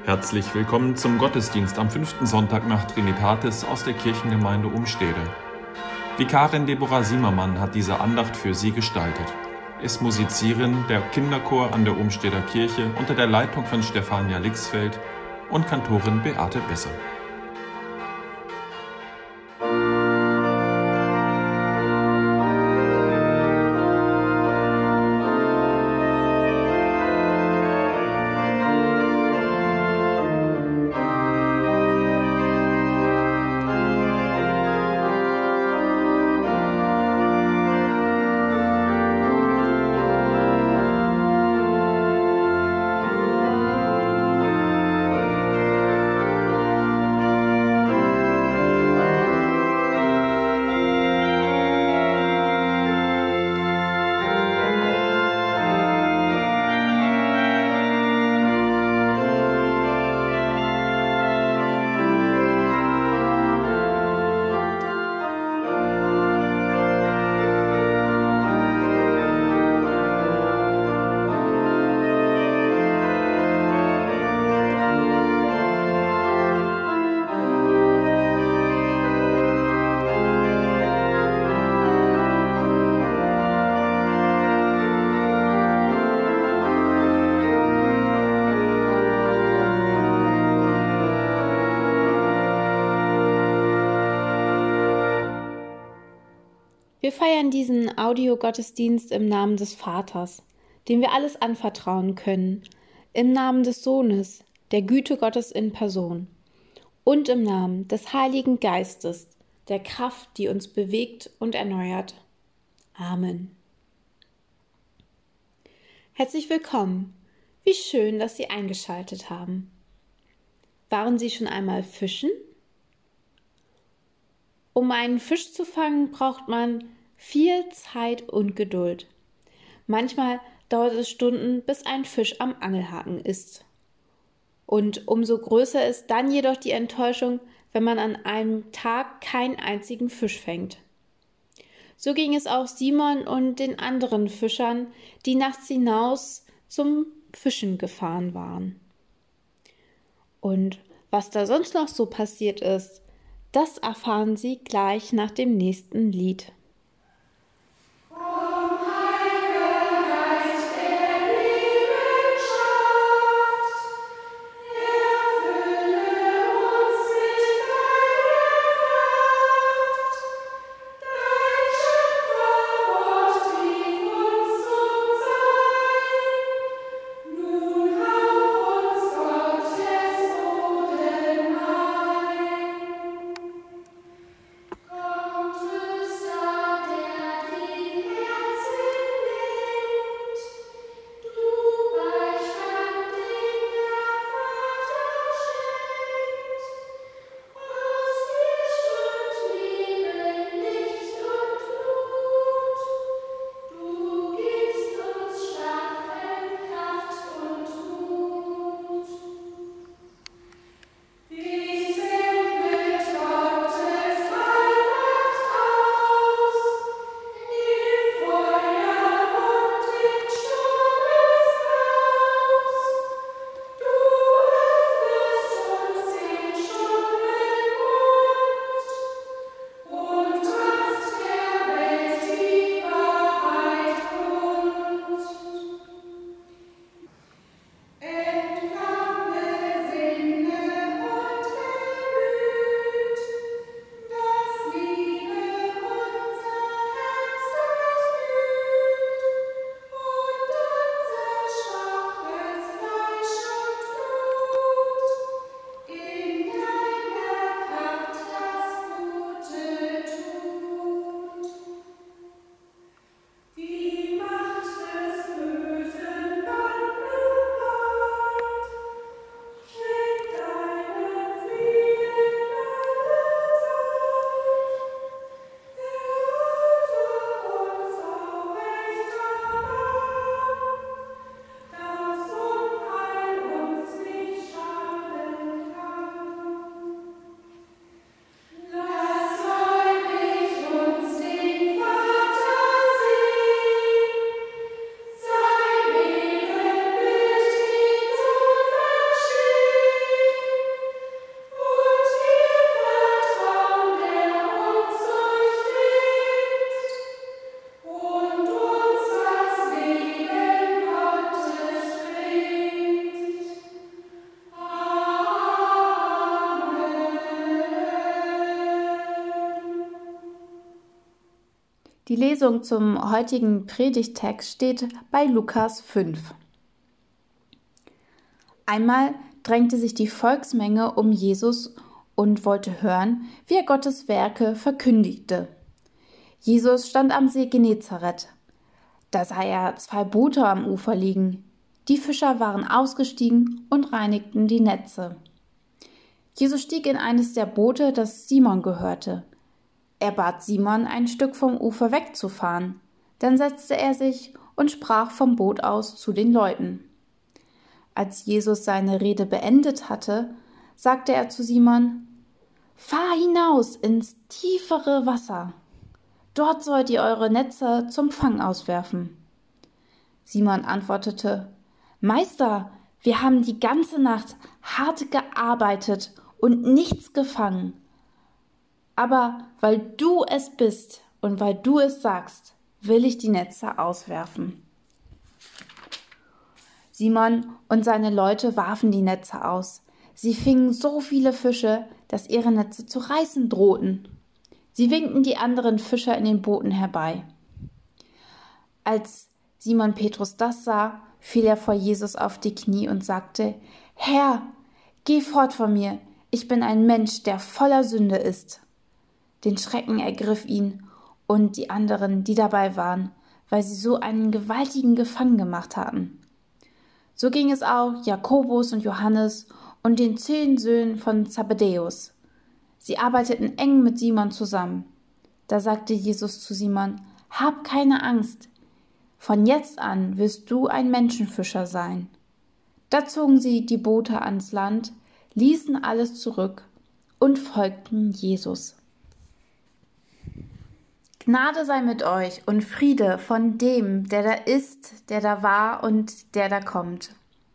Herzlich willkommen zum Gottesdienst am 5. Sonntag nach Trinitatis aus der Kirchengemeinde Umstede. Vikarin Deborah Siemermann hat diese Andacht für Sie gestaltet. Es musizieren der Kinderchor an der Umsteder Kirche unter der Leitung von Stefania Lixfeld und Kantorin Beate Besser. Wir feiern diesen Audiogottesdienst im Namen des Vaters, dem wir alles anvertrauen können, im Namen des Sohnes, der Güte Gottes in Person, und im Namen des Heiligen Geistes, der Kraft, die uns bewegt und erneuert. Amen. Herzlich willkommen. Wie schön, dass Sie eingeschaltet haben. Waren Sie schon einmal fischen? Um einen Fisch zu fangen, braucht man viel Zeit und Geduld. Manchmal dauert es Stunden, bis ein Fisch am Angelhaken ist. Und umso größer ist dann jedoch die Enttäuschung, wenn man an einem Tag keinen einzigen Fisch fängt. So ging es auch Simon und den anderen Fischern, die nachts hinaus zum Fischen gefahren waren. Und was da sonst noch so passiert ist, das erfahren Sie gleich nach dem nächsten Lied. Die Lesung zum heutigen Predigttext steht bei Lukas 5. Einmal drängte sich die Volksmenge um Jesus und wollte hören, wie er Gottes Werke verkündigte. Jesus stand am See Genezareth. Da sah er 2 Boote am Ufer liegen. Die Fischer waren ausgestiegen und reinigten die Netze. Jesus stieg in eines der Boote, das Simon gehörte. Er bat Simon, ein Stück vom Ufer wegzufahren. Dann setzte er sich und sprach vom Boot aus zu den Leuten. Als Jesus seine Rede beendet hatte, sagte er zu Simon: Fahr hinaus ins tiefere Wasser. Dort sollt ihr eure Netze zum Fang auswerfen. Simon antwortete: Meister, wir haben die ganze Nacht hart gearbeitet und nichts gefangen. Aber weil du es bist und weil du es sagst, will ich die Netze auswerfen. Simon und seine Leute warfen die Netze aus. Sie fingen so viele Fische, dass ihre Netze zu reißen drohten. Sie winkten die anderen Fischer in den Booten herbei. Als Simon Petrus das sah, fiel er vor Jesus auf die Knie und sagte: Herr, geh fort von mir, ich bin ein Mensch, der voller Sünde ist. Den Schrecken ergriff ihn und die anderen, die dabei waren, weil sie so einen gewaltigen Gefang gemacht hatten. So ging es auch Jakobus und Johannes und den 10 Söhnen von Zebedäus. Sie arbeiteten eng mit Simon zusammen. Da sagte Jesus zu Simon: Hab keine Angst, von jetzt an wirst du ein Menschenfischer sein. Da zogen sie die Boote ans Land, ließen alles zurück und folgten Jesus. Gnade sei mit euch und Friede von dem, der da ist, der da war und der da kommt.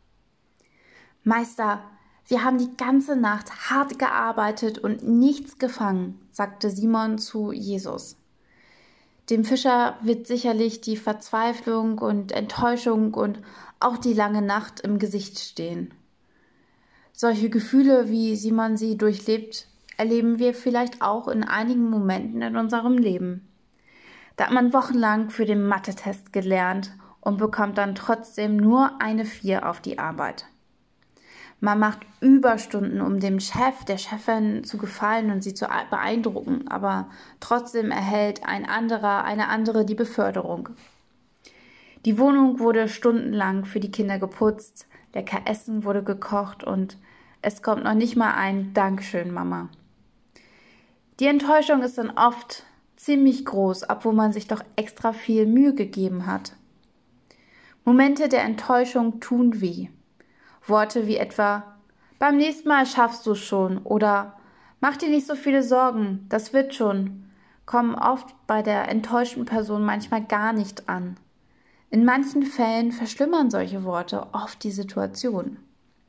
Meister, wir haben die ganze Nacht hart gearbeitet und nichts gefangen, sagte Simon zu Jesus. Dem Fischer wird sicherlich die Verzweiflung und Enttäuschung und auch die lange Nacht im Gesicht stehen. Solche Gefühle, wie Simon sie durchlebt, erleben wir vielleicht auch in einigen Momenten in unserem Leben. Da hat man wochenlang für den Mathe-Test gelernt und bekommt dann trotzdem nur eine 4 auf die Arbeit. Man macht Überstunden, um dem Chef, der Chefin zu gefallen und sie zu beeindrucken, aber trotzdem erhält eine andere die Beförderung. Die Wohnung wurde stundenlang für die Kinder geputzt, lecker Essen wurde gekocht und es kommt noch nicht mal ein Dankeschön, Mama. Die Enttäuschung ist dann oft ziemlich groß, obwohl man sich doch extra viel Mühe gegeben hat. Momente der Enttäuschung tun weh. Worte wie etwa: Beim nächsten Mal schaffst du es schon oder mach dir nicht so viele Sorgen, das wird schon, kommen oft bei der enttäuschten Person manchmal gar nicht an. In manchen Fällen verschlimmern solche Worte oft die Situation.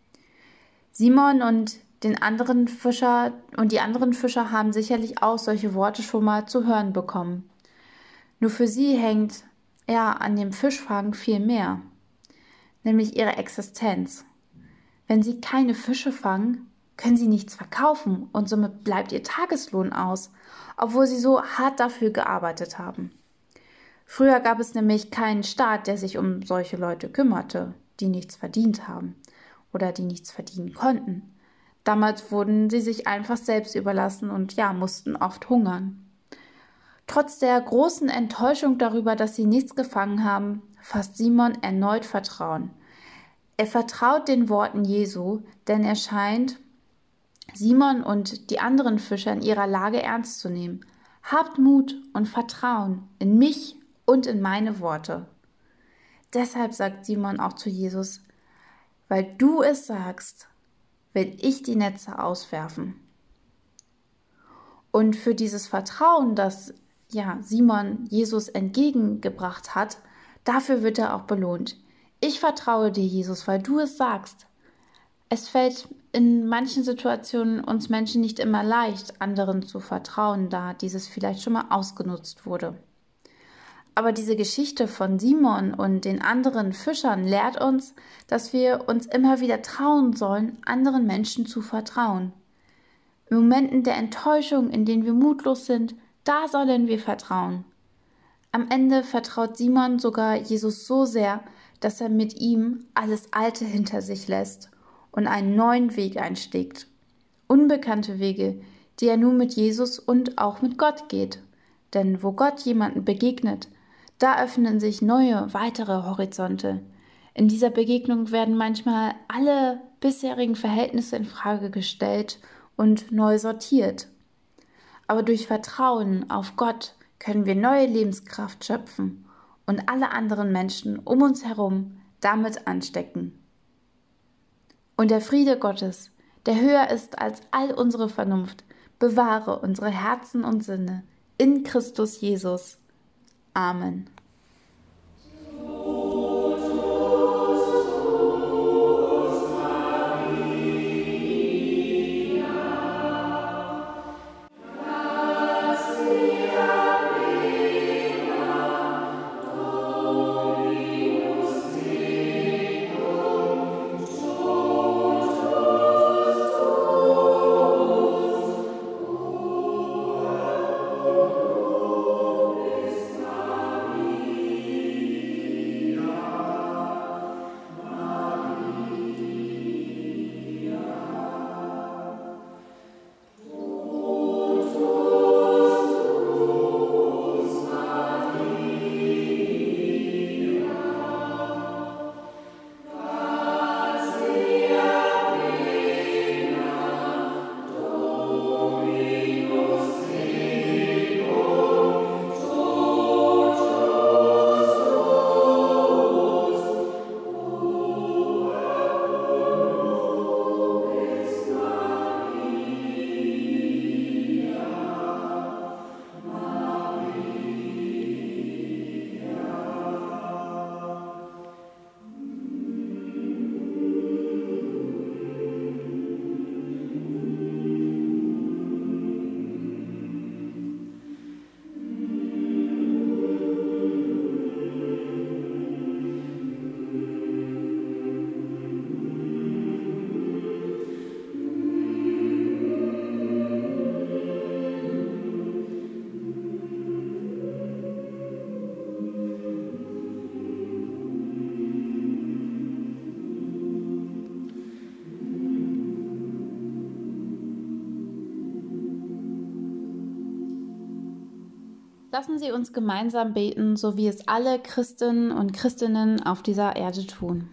Simon und die anderen Fischer haben sicherlich auch solche Worte schon mal zu hören bekommen. Nur für sie hängt an dem Fischfang viel mehr, nämlich ihre Existenz. Wenn sie keine Fische fangen, können sie nichts verkaufen und somit bleibt ihr Tageslohn aus, obwohl sie so hart dafür gearbeitet haben. Früher gab es nämlich keinen Staat, der sich um solche Leute kümmerte, die nichts verdient haben oder die nichts verdienen konnten. Damals wurden sie sich einfach selbst überlassen und mussten oft hungern. Trotz der großen Enttäuschung darüber, dass sie nichts gefangen haben, fasst Simon erneut Vertrauen. Er vertraut den Worten Jesu, denn er scheint Simon und die anderen Fischer in ihrer Lage ernst zu nehmen. Habt Mut und Vertrauen in mich und in meine Worte. Deshalb sagt Simon auch zu Jesus: Weil du es sagst, will ich die Netze auswerfen. Und für dieses Vertrauen, das Simon Jesus entgegengebracht hat, dafür wird er auch belohnt. Ich vertraue dir, Jesus, weil du es sagst. Es fällt in manchen Situationen uns Menschen nicht immer leicht, anderen zu vertrauen, da dieses vielleicht schon mal ausgenutzt wurde. Aber diese Geschichte von Simon und den anderen Fischern lehrt uns, dass wir uns immer wieder trauen sollen, anderen Menschen zu vertrauen. In Momenten der Enttäuschung, in denen wir mutlos sind, da sollen wir vertrauen. Am Ende vertraut Simon sogar Jesus so sehr, dass er mit ihm alles Alte hinter sich lässt und einen neuen Weg einschlägt. Unbekannte Wege, die er nun mit Jesus und auch mit Gott geht. Denn wo Gott jemanden begegnet, da öffnen sich neue, weitere Horizonte. In dieser Begegnung werden manchmal alle bisherigen Verhältnisse in Frage gestellt und neu sortiert. Aber durch Vertrauen auf Gott können wir neue Lebenskraft schöpfen und alle anderen Menschen um uns herum damit anstecken. Und der Friede Gottes, der höher ist als all unsere Vernunft, bewahre unsere Herzen und Sinne in Christus Jesus. Amen. Lassen Sie uns gemeinsam beten, so wie es alle Christinnen und Christinnen auf dieser Erde tun.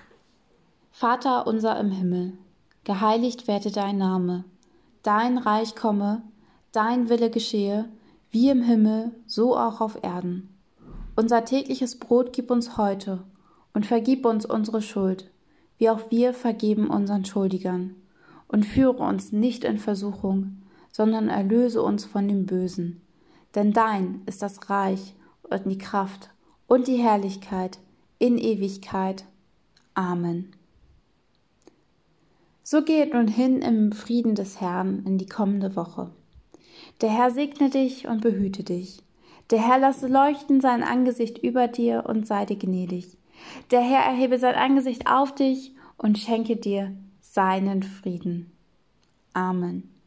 Vater unser im Himmel, geheiligt werde dein Name, dein Reich komme, dein Wille geschehe, wie im Himmel, so auch auf Erden. Unser tägliches Brot gib uns heute und vergib uns unsere Schuld, wie auch wir vergeben unseren Schuldigern. Und führe uns nicht in Versuchung, sondern erlöse uns von dem Bösen. Denn dein ist das Reich und die Kraft und die Herrlichkeit in Ewigkeit. Amen. So geht nun hin im Frieden des Herrn in die kommende Woche. Der Herr segne dich und behüte dich. Der Herr lasse leuchten sein Angesicht über dir und sei dir gnädig. Der Herr erhebe sein Angesicht auf dich und schenke dir seinen Frieden. Amen.